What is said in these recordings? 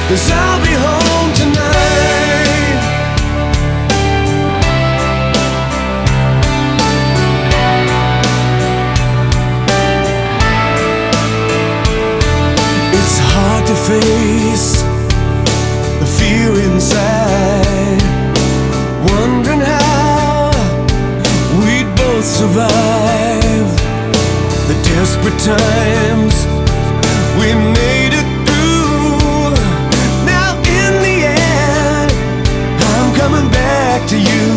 'cause I'll be home tonight. It's hard to face the fear inside, wondering how we'd both survive the desperate times we made it through. Now in the end, I'm coming back to you.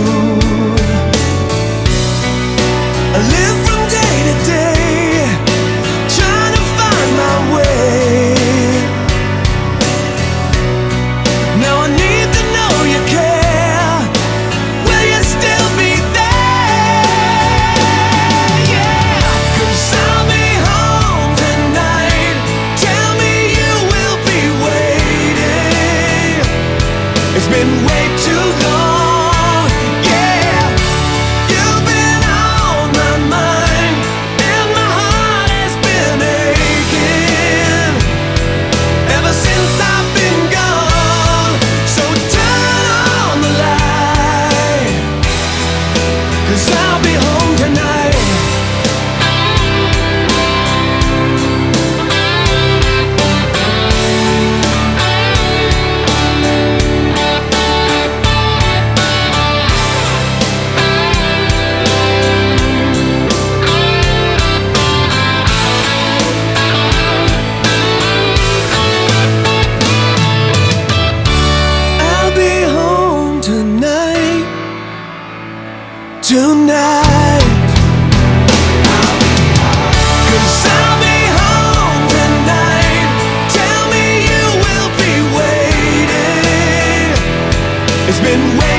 I live from day to day, trying to find my way. Now I need to know you care. Will you still be there? Yeah, 'cause I'll be home tonight. Tell me you will be waiting. It's been way too long. Yeah, you've been on my mind, and my heart has been aching ever since I've been gone. So turn on the light, 'cause I'll be home tonight. I'll be home tonight, tonight. 'Cause I'll be home tonight. Tell me you will be waiting. It's been way